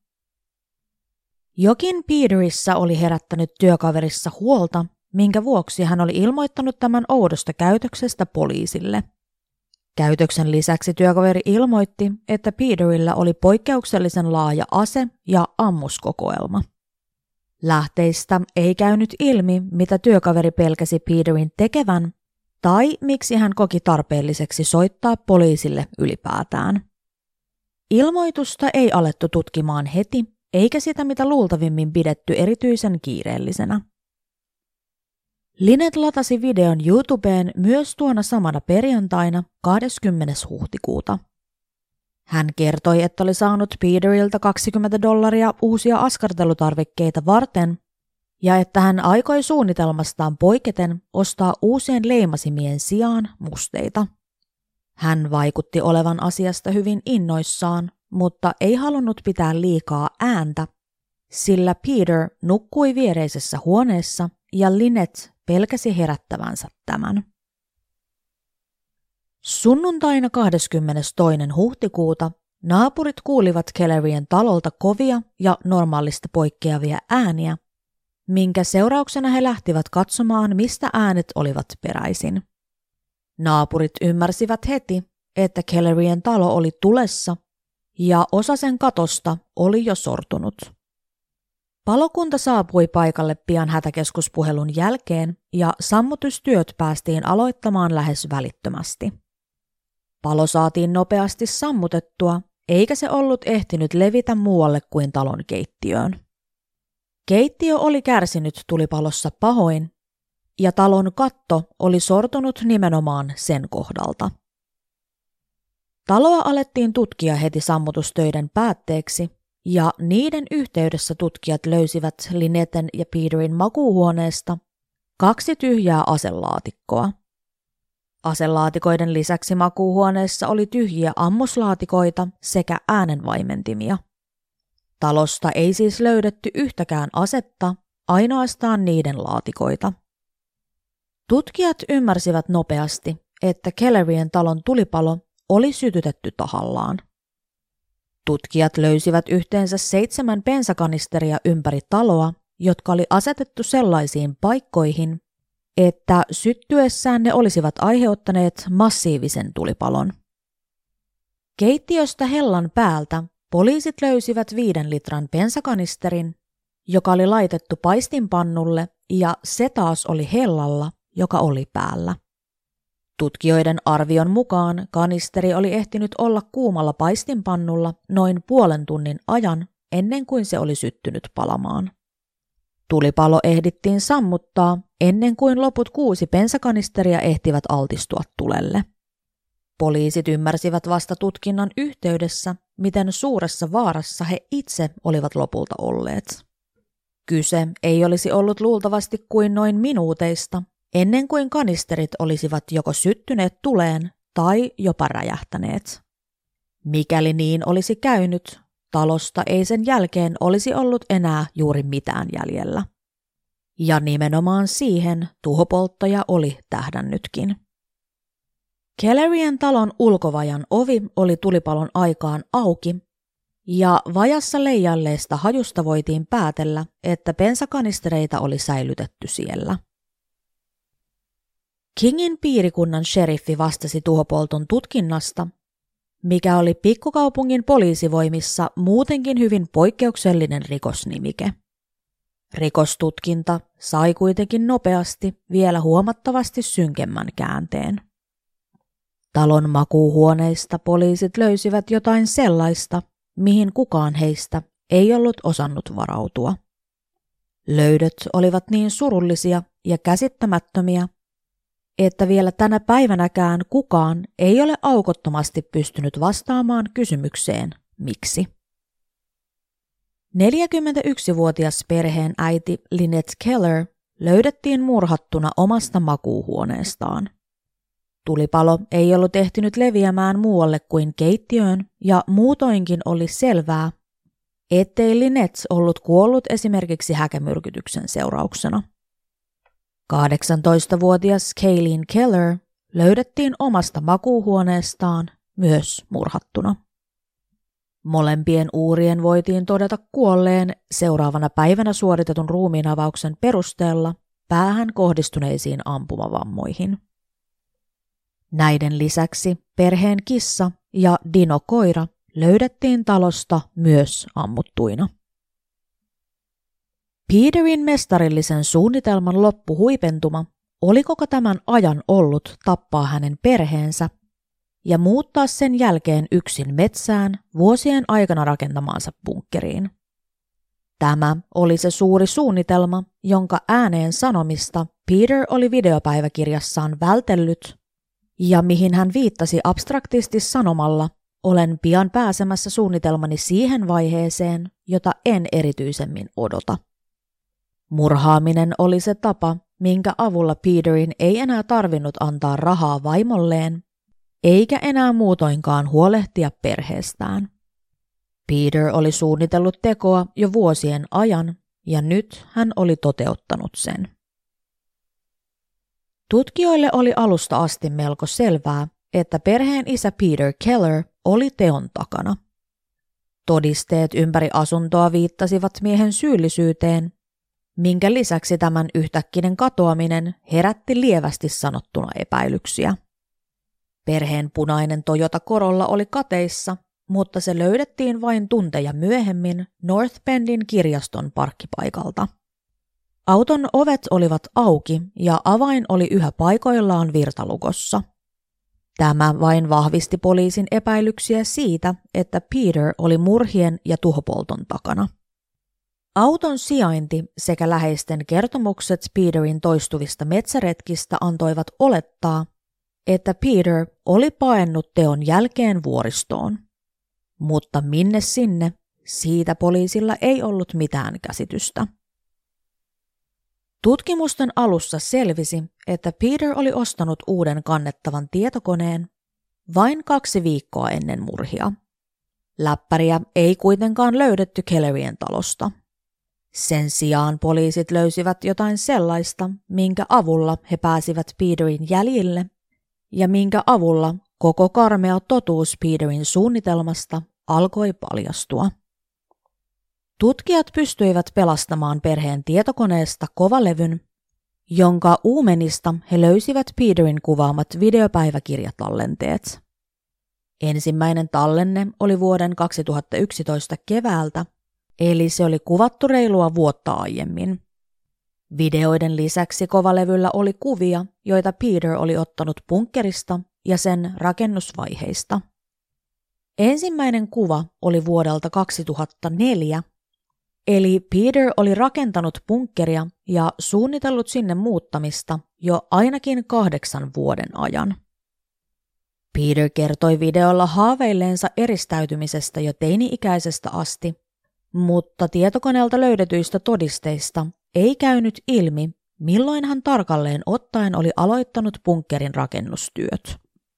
Jokin Peterissä oli herättänyt työkaverissa huolta, minkä vuoksi hän oli ilmoittanut tämän oudosta käytöksestä poliisille. Käytöksen lisäksi työkaveri ilmoitti, että Peterillä oli poikkeuksellisen laaja ase- ja ammuskokoelma. Lähteistä ei käynyt ilmi, mitä työkaveri pelkäsi Peterin tekevän, tai miksi hän koki tarpeelliseksi soittaa poliisille ylipäätään. Ilmoitusta ei alettu tutkimaan heti, eikä sitä mitä luultavimmin pidetty erityisen kiireellisenä. Lynette latasi videon YouTubeen myös tuona samana perjantaina kahdeskymmenes huhtikuuta. Hän kertoi, että oli saanut Peteriltä kaksikymmentä dollaria uusia askartelutarvikkeita varten ja että hän aikoi suunnitelmastaan poiketen ostaa uusien leimasimien sijaan musteita. Hän vaikutti olevan asiasta hyvin innoissaan, mutta ei halunnut pitää liikaa ääntä, sillä Peter nukkui viereisessä huoneessa ja Lynette pelkäsi herättävänsä tämän. Sunnuntaina kahdeskymmenestoinen huhtikuuta naapurit kuulivat Kellerien talolta kovia ja normaalista poikkeavia ääniä, minkä seurauksena he lähtivät katsomaan, mistä äänet olivat peräisin. Naapurit ymmärsivät heti, että Kellerien talo oli tulessa ja osa sen katosta oli jo sortunut. Palokunta saapui paikalle pian hätäkeskuspuhelun jälkeen ja sammutustyöt päästiin aloittamaan lähes välittömästi. Palo saatiin nopeasti sammutettua, eikä se ollut ehtinyt levitä muualle kuin talon keittiöön. Keittiö oli kärsinyt tulipalossa pahoin, ja talon katto oli sortunut nimenomaan sen kohdalta. Taloa alettiin tutkia heti sammutustöiden päätteeksi, ja niiden yhteydessä tutkijat löysivät Lynetten ja Peterin makuuhuoneesta kaksi tyhjää aselaatikkoa. Aselaatikoiden lisäksi makuuhuoneessa oli tyhjiä ammuslaatikoita sekä äänenvaimentimia. Talosta ei siis löydetty yhtäkään asetta, ainoastaan niiden laatikoita. Tutkijat ymmärsivät nopeasti, että Kellerien talon tulipalo oli sytytetty tahallaan. Tutkijat löysivät yhteensä seitsemän bensakanisteria ympäri taloa, jotka oli asetettu sellaisiin paikkoihin, että syttyessään ne olisivat aiheuttaneet massiivisen tulipalon. Keittiöstä hellan päältä poliisit löysivät viiden litran bensakanisterin, joka oli laitettu paistinpannulle, ja se taas oli hellalla, joka oli päällä. Tutkijoiden arvion mukaan kanisteri oli ehtinyt olla kuumalla paistinpannulla noin puolen tunnin ajan ennen kuin se oli syttynyt palamaan. Tulipalo ehdittiin sammuttaa ennen kuin loput kuusi bensakanisteria ehtivät altistua tulelle. Poliisit ymmärsivät vasta tutkinnan yhteydessä, miten suuressa vaarassa he itse olivat lopulta olleet. Kyse ei olisi ollut luultavasti kuin noin minuuteista, ennen kuin kanisterit olisivat joko syttyneet tuleen tai jopa räjähtäneet. Mikäli niin olisi käynyt, talosta ei sen jälkeen olisi ollut enää juuri mitään jäljellä. Ja nimenomaan siihen tuhopolttaja oli tähdännytkin. Kellerien talon ulkovajan ovi oli tulipalon aikaan auki, ja vajassa leijalleesta hajusta voitiin päätellä, että bensakanistereita oli säilytetty siellä. Kingin piirikunnan sheriffi vastasi tuhopolton tutkinnasta, mikä oli pikkukaupungin poliisivoimissa muutenkin hyvin poikkeuksellinen rikosnimike. Rikostutkinta sai kuitenkin nopeasti vielä huomattavasti synkemmän käänteen. Talon makuuhuoneista poliisit löysivät jotain sellaista, mihin kukaan heistä ei ollut osannut varautua. Löydöt olivat niin surullisia ja käsittämättömiä, että vielä tänä päivänäkään kukaan ei ole aukottomasti pystynyt vastaamaan kysymykseen, miksi. neljäkymmentäyksivuotias perheen äiti Lynette Keller löydettiin murhattuna omasta makuuhuoneestaan. Tulipalo ei ollut ehtinyt leviämään muualle kuin keittiöön ja muutoinkin oli selvää, ettei Lynette ollut kuollut esimerkiksi häkämyrkytyksen seurauksena. kahdeksantoistavuotias Kaylin Keller löydettiin omasta makuuhuoneestaan myös murhattuna. Molempien uurien voitiin todeta kuolleen seuraavana päivänä suoritetun ruumiinavauksen perusteella päähän kohdistuneisiin ampumavammoihin. Näiden lisäksi perheen kissa ja Dino-koira löydettiin talosta myös ammuttuina. Peterin mestarillisen suunnitelman loppuhuipentuma oli koko tämän ajan ollut tappaa hänen perheensä ja muuttaa sen jälkeen yksin metsään vuosien aikana rakentamaansa bunkkeriin. Tämä oli se suuri suunnitelma, jonka ääneen sanomista Peter oli videopäiväkirjassaan vältellyt ja mihin hän viittasi abstraktisti sanomalla, olen pian pääsemässä suunnitelmani siihen vaiheeseen, jota en erityisemmin odota. Murhaaminen oli se tapa, minkä avulla Peterin ei enää tarvinnut antaa rahaa vaimolleen, eikä enää muutoinkaan huolehtia perheestään. Peter oli suunnitellut tekoa jo vuosien ajan, ja nyt hän oli toteuttanut sen. Tutkijoille oli alusta asti melko selvää, että perheen isä Peter Keller oli teon takana. Todisteet ympäri asuntoa viittasivat miehen syyllisyyteen, minkä lisäksi tämän yhtäkkinen katoaminen herätti lievästi sanottuna epäilyksiä. Perheen punainen Toyota Corolla oli kateissa, mutta se löydettiin vain tunteja myöhemmin North Bendin kirjaston parkkipaikalta. Auton ovet olivat auki ja avain oli yhä paikoillaan virtalukossa. Tämä vain vahvisti poliisin epäilyksiä siitä, että Peter oli murhien ja tuhopolton takana. Auton sijainti sekä läheisten kertomukset Peterin toistuvista metsäretkistä antoivat olettaa, että Peter oli paennut teon jälkeen vuoristoon. Mutta minne sinne, siitä poliisilla ei ollut mitään käsitystä. Tutkimusten alussa selvisi, että Peter oli ostanut uuden kannettavan tietokoneen vain kaksi viikkoa ennen murhia. Läppäriä ei kuitenkaan löydetty Kellerien talosta. Sen sijaan poliisit löysivät jotain sellaista, minkä avulla he pääsivät Peterin jäljille ja minkä avulla koko karmea totuus Peterin suunnitelmasta alkoi paljastua. Tutkijat pystyivät pelastamaan perheen tietokoneesta kovalevyn, jonka uumenista he löysivät Peterin kuvaamat videopäiväkirjatallenteet. Ensimmäinen tallenne oli vuoden kaksituhattayksitoista keväältä, eli se oli kuvattu reilua vuotta aiemmin. Videoiden lisäksi kovalevyllä oli kuvia, joita Peter oli ottanut bunkkerista ja sen rakennusvaiheista. Ensimmäinen kuva oli vuodelta kaksituhattaneljä, eli Peter oli rakentanut bunkkeria ja suunnitellut sinne muuttamista jo ainakin kahdeksan vuoden ajan. Peter kertoi videolla haaveilleensa eristäytymisestä jo teini-ikäisestä asti, mutta tietokoneelta löydetyistä todisteista ei käynyt ilmi, milloin hän tarkalleen ottaen oli aloittanut bunkkerin rakennustyöt.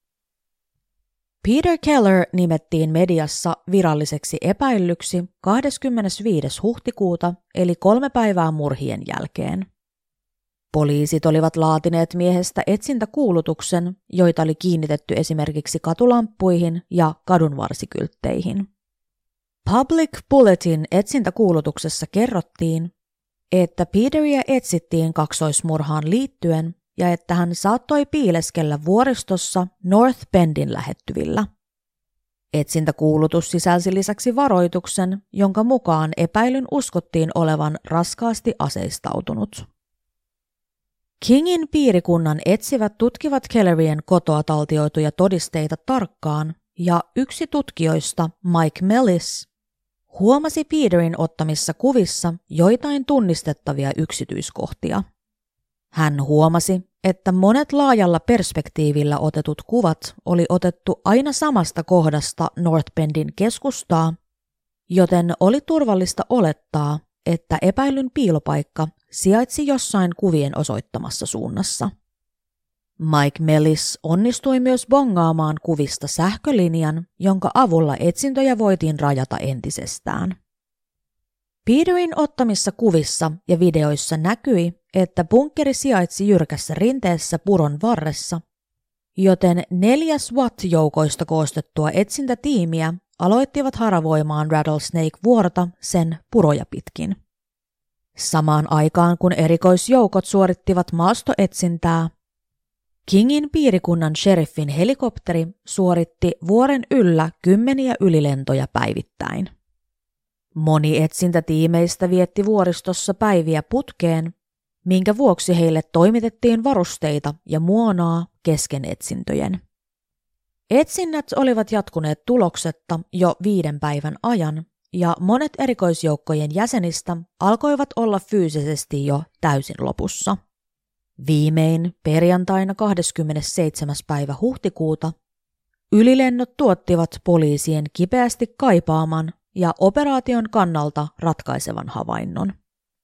Peter Keller nimettiin mediassa viralliseksi epäillyksi kahdeskymmenesviides huhtikuuta eli kolme päivää murhien jälkeen. Poliisit olivat laatineet miehestä etsintäkuulutuksen, joita oli kiinnitetty esimerkiksi katulamppuihin ja kadunvarsikyltteihin. Public Bulletin etsintäkuulutuksessa kerrottiin, että Peteria etsittiin kaksoismurhaan liittyen ja että hän saattoi piileskellä vuoristossa North Bendin lähettyvillä. Etsintäkuulutus sisälsi lisäksi varoituksen, jonka mukaan epäilyn uskottiin olevan raskaasti aseistautunut. Kingin piirikunnan etsivät tutkivat Kellerien kotoa taltioituja todisteita tarkkaan, ja yksi tutkijoista, Mike Mellis, huomasi Peterin ottamissa kuvissa joitain tunnistettavia yksityiskohtia. Hän huomasi, että monet laajalla perspektiivillä otetut kuvat oli otettu aina samasta kohdasta North Bendin keskustaa, joten oli turvallista olettaa, että epäilyn piilopaikka sijaitsi jossain kuvien osoittamassa suunnassa. Mike Mellis onnistui myös bongaamaan kuvista sähkölinjan, jonka avulla etsintöjä voitiin rajata entisestään. Peterin ottamissa kuvissa ja videoissa näkyi, että bunkkeri sijaitsi jyrkässä rinteessä puron varressa, joten neljä SWAT-joukoista koostettua etsintätiimiä aloittivat haravoimaan Rattlesnake-vuorta sen puroja pitkin. Samaan aikaan kun erikoisjoukot suorittivat maastoetsintää, Kingin piirikunnan sheriffin helikopteri suoritti vuoren yllä kymmeniä ylilentoja päivittäin. Moni etsintätiimeistä vietti vuoristossa päiviä putkeen, minkä vuoksi heille toimitettiin varusteita ja muonaa kesken etsintöjen. Etsinnät olivat jatkuneet tuloksetta jo viiden päivän ajan, ja monet erikoisjoukkojen jäsenistä alkoivat olla fyysisesti jo täysin lopussa. Viimein perjantaina kahdeskymmenesseitsemäs päivä huhtikuuta ylilennot tuottivat poliisien kipeästi kaipaaman ja operaation kannalta ratkaisevan havainnon.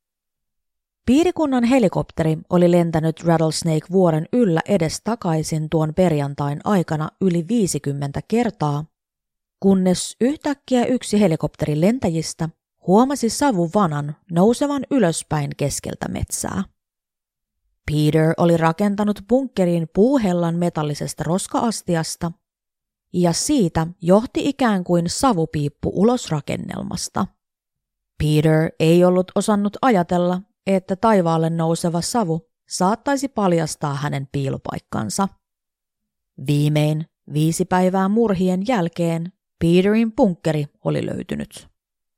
Piirikunnan helikopteri oli lentänyt Rattlesnake-vuoren yllä edestakaisin tuon perjantain aikana yli viisikymmentä kertaa, kunnes yhtäkkiä yksi helikopterin lentäjistä huomasi savuvanan nousevan ylöspäin keskeltä metsää. Peter oli rakentanut bunkkerin puuhellan metallisesta roska-astiasta, ja siitä johti ikään kuin savupiippu ulos rakennelmasta. Peter ei ollut osannut ajatella, että taivaalle nouseva savu saattaisi paljastaa hänen piilopaikkansa. Viimein viisi päivää murhien jälkeen Peterin bunkkeri oli löytynyt.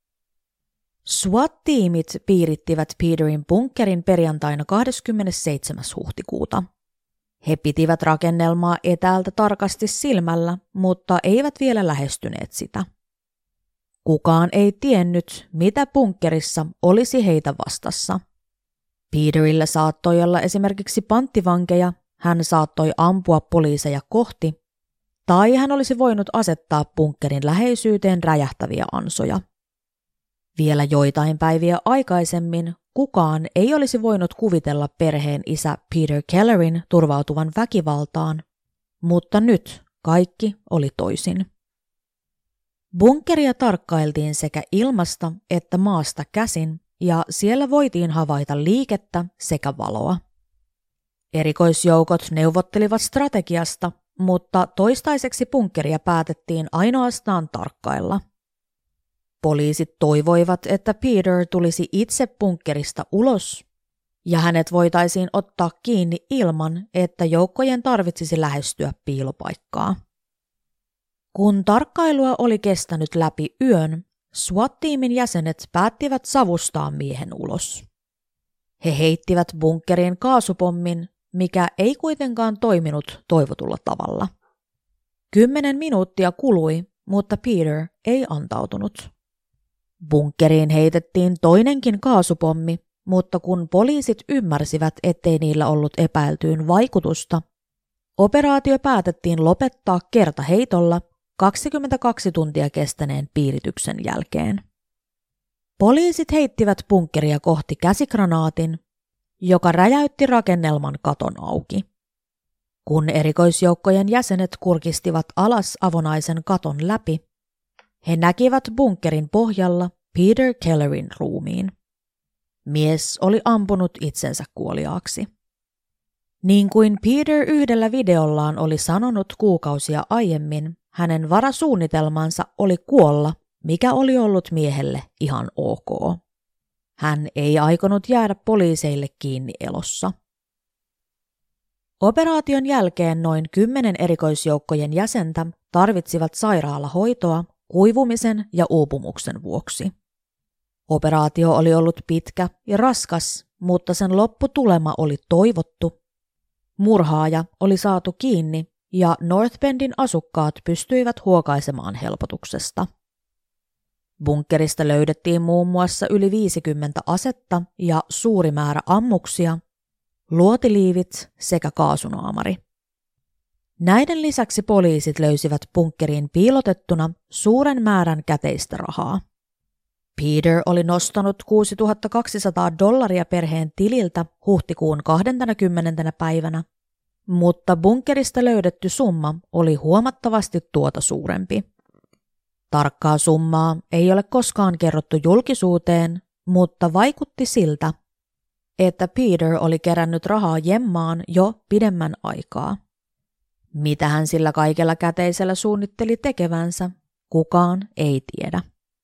SWAT-tiimit piirittivät Peterin bunkkerin perjantaina kahdeskymmenesseitsemäs huhtikuuta. He pitivät rakennelmaa etäältä tarkasti silmällä, mutta eivät vielä lähestyneet sitä. Kukaan ei tiennyt, mitä bunkkerissa olisi heitä vastassa. Peterillä saattoi olla esimerkiksi panttivankeja, hän saattoi ampua poliiseja kohti, tai hän olisi voinut asettaa bunkkerin läheisyyteen räjähtäviä ansoja. Vielä joitain päiviä aikaisemmin kukaan ei olisi voinut kuvitella perheen isä Peter Kellerin turvautuvan väkivaltaan, mutta nyt kaikki oli toisin. Bunkkeria tarkkailtiin sekä ilmasta että maasta käsin, ja siellä voitiin havaita liikettä sekä valoa. Erikoisjoukot neuvottelivat strategiasta, mutta toistaiseksi bunkkeria päätettiin ainoastaan tarkkailla. Poliisit toivoivat, että Peter tulisi itse bunkkerista ulos, ja hänet voitaisiin ottaa kiinni ilman, että joukkojen tarvitsisi lähestyä piilopaikkaa. Kun tarkkailua oli kestänyt läpi yön, SWAT-tiimin jäsenet päättivät savustaa miehen ulos. He heittivät bunkkeriin kaasupommin, mikä ei kuitenkaan toiminut toivotulla tavalla. Kymmenen minuuttia kului, mutta Peter ei antautunut. Bunkkeriin heitettiin toinenkin kaasupommi, mutta kun poliisit ymmärsivät, ettei niillä ollut epäiltyyn vaikutusta, operaatio päätettiin lopettaa kertaheitolla kaksikymmentäkaksi tuntia kestäneen piirityksen jälkeen. Poliisit heittivät bunkkeria kohti käsikranaatin, joka räjäytti rakennelman katon auki. Kun erikoisjoukkojen jäsenet kurkistivat alas avonaisen katon läpi, he näkivät bunkkerin pohjalla Peter Kellerin ruumiin. Mies oli ampunut itsensä kuoliaaksi. Niin kuin Peter yhdellä videollaan oli sanonut kuukausia aiemmin, hänen varasuunnitelmansa oli kuolla, mikä oli ollut miehelle ihan ok. Hän ei aikonut jäädä poliiseille kiinni elossa. Operaation jälkeen noin kymmenen erikoisjoukkojen jäsentä tarvitsivat sairaalahoitoa kuivumisen ja uupumuksen vuoksi. Operaatio oli ollut pitkä ja raskas, mutta sen lopputulema oli toivottu. Murhaaja oli saatu kiinni ja North Bendin asukkaat pystyivät huokaisemaan helpotuksesta. Bunkkerista löydettiin muun muassa yli viisikymmentä asetta ja suuri määrä ammuksia, luotiliivit sekä kaasunaamari. Näiden lisäksi poliisit löysivät bunkkeriin piilotettuna suuren määrän käteistä rahaa. Peter oli nostanut kuusituhattakaksisataa dollaria perheen tililtä huhtikuun kahdeskymmenes päivänä, mutta bunkkerista löydetty summa oli huomattavasti tuota suurempi. Tarkkaa summaa ei ole koskaan kerrottu julkisuuteen, mutta vaikutti siltä, että Peter oli kerännyt rahaa jemmaan jo pidemmän aikaa. Mitä hän sillä kaikella käteisellä suunnitteli tekevänsä, kukaan ei tiedä.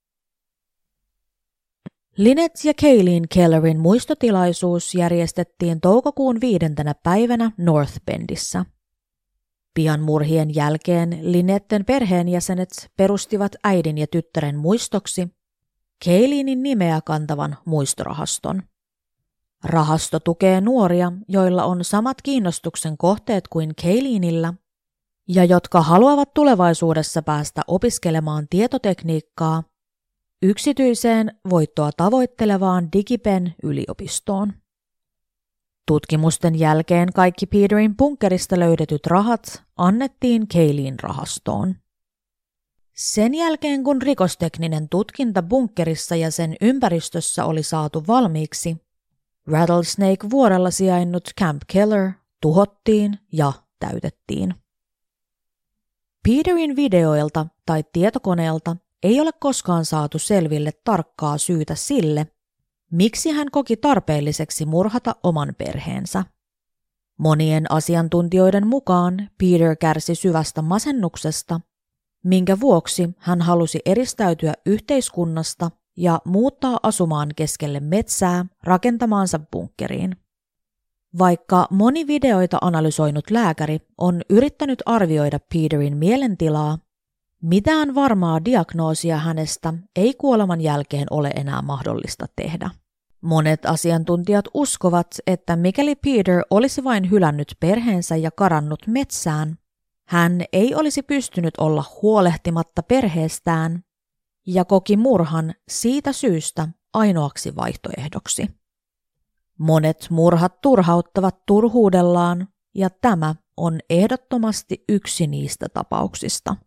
Lynette ja Kaylene Kellerin muistotilaisuus järjestettiin toukokuun viidentenä päivänä North Bendissä. Pian murhien jälkeen Lynetten perheenjäsenet perustivat äidin ja tyttären muistoksi Kaylenin nimeä kantavan muistorahaston. Rahasto tukee nuoria, joilla on samat kiinnostuksen kohteet kuin Kaylenillä ja jotka haluavat tulevaisuudessa päästä opiskelemaan tietotekniikkaa yksityiseen voittoa tavoittelevaan Digipen yliopistoon. Tutkimusten jälkeen kaikki Peterin bunkkerista löydetyt rahat annettiin Kaylenen rahastoon. Sen jälkeen kun rikostekninen tutkinta bunkkerissa ja sen ympäristössä oli saatu valmiiksi, Rattlesnake-vuorella sijainnut Camp Keller tuhottiin ja täytettiin. Peterin videoilta tai tietokoneelta ei ole koskaan saatu selville tarkkaa syytä sille, miksi hän koki tarpeelliseksi murhata oman perheensä. Monien asiantuntijoiden mukaan Peter kärsi syvästä masennuksesta, minkä vuoksi hän halusi eristäytyä yhteiskunnasta ja muuttaa asumaan keskelle metsää rakentamaansa bunkkeriin. Vaikka moni videoita analysoinut lääkäri on yrittänyt arvioida Peterin mielentilaa, mitään varmaa diagnoosia hänestä ei kuoleman jälkeen ole enää mahdollista tehdä. Monet asiantuntijat uskovat, että mikäli Peter olisi vain hylännyt perheensä ja karannut metsään, hän ei olisi pystynyt olla huolehtimatta perheestään ja koki murhan siitä syystä ainoaksi vaihtoehdoksi. Monet murhat turhauttavat turhuudellaan ja tämä on ehdottomasti yksi niistä tapauksista.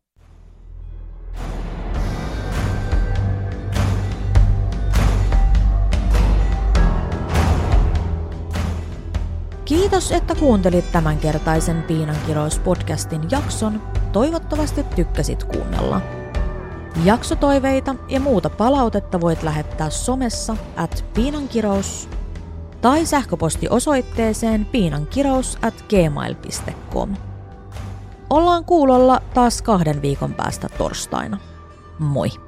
Kiitos, että kuuntelit tämänkertaisen Piinankirous-podcastin jakson. Toivottavasti tykkäsit kuunnella. Jaksotoiveita ja muuta palautetta voit lähettää somessa at piinankirous tai sähköpostiosoitteeseen piinankirous at gmail piste com. Ollaan kuulolla taas kahden viikon päästä torstaina. Moi!